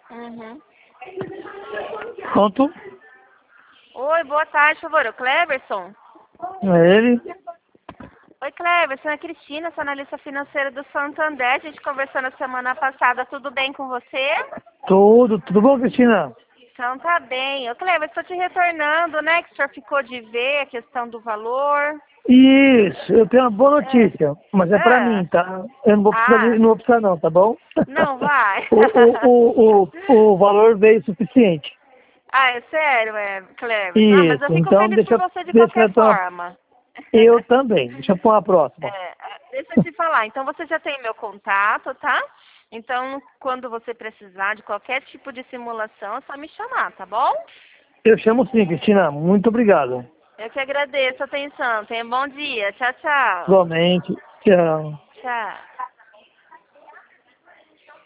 Uhum. Pronto? Oi, boa tarde, por favor. O Cleverson? É ele? Oi, Cleverson. É a Cristina, sou analista financeira do Santander. A gente conversou na semana passada. Tudo bem com você? Tudo bom, Cristina? Então tá bem. Ô, Cleverson, estou te retornando, né? Que o senhor ficou de ver a questão do valor. Isso, eu tenho uma boa É. notícia, mas é pra Ah, mim, tá? Eu não vou precisar, ah, não vou precisar não, tá bom? não vai. o valor veio suficiente. Ah, é sério, Cleverson. Ah, mas eu Isso, fico então feliz por deixa você de eu qualquer pra... forma. Eu também, deixa eu pôr uma próxima. Deixa eu te falar. Então você já tem meu contato, tá? Então, quando você precisar de qualquer tipo de simulação, é só me chamar, tá bom? Eu chamo sim, Cristina, muito obrigado. Eu que agradeço a atenção. Tenha um bom dia. Tchau, tchau. Igualmente, tchau. Tchau.